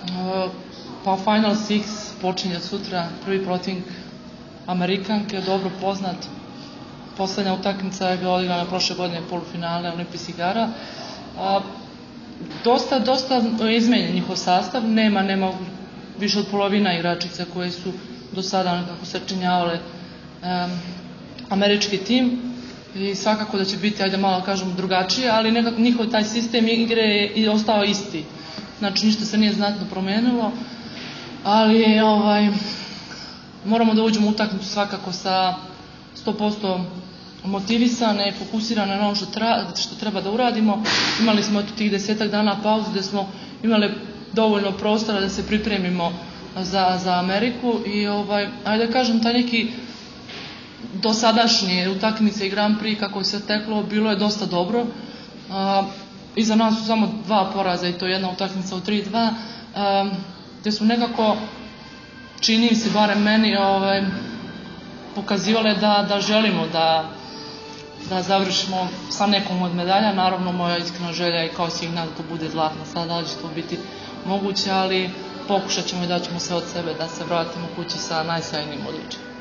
Pa Final Six počinje sutra, prvi protivnik Amerikanke, dobro poznat. Poslednja utakmica je bila odigrana prošle godine polufinale olimpijskih igara. Dosta izmenjen njihov sastav, nema više od polovina igračica koje su do sada nekako sačinjavale američki tim i svakako da će biti, ajde malo kažem, drugačije, ali nekako njihov taj sistem igre je ostao isti. Znači ništa se nije znatno promenilo, ali moramo da uđemo u utakmicu svakako sa 100% motivisane, fokusirane na ono što treba da uradimo. Imali smo tih 10 dana pauzu gde smo imali dovoljno prostora da se pripremimo za Ameriku i ajde da kažem, taj neki dosadašnje utakmice i Grand Prix kako se teklo, bilo je dosta dobro. Iza nas su samo 2 poraza i to jedna utakmica u 3-2, gde smo nekako, čini se barem meni, pokazivale da želimo da završimo sa nekom od medalja. Naravno, moja iskrena želja je kao signal da to bude zlatna. Sada da li će to biti moguće, ali pokušat ćemo i daćemo sve od sebe da se vratimo kući sa najsjajnijim odličjem.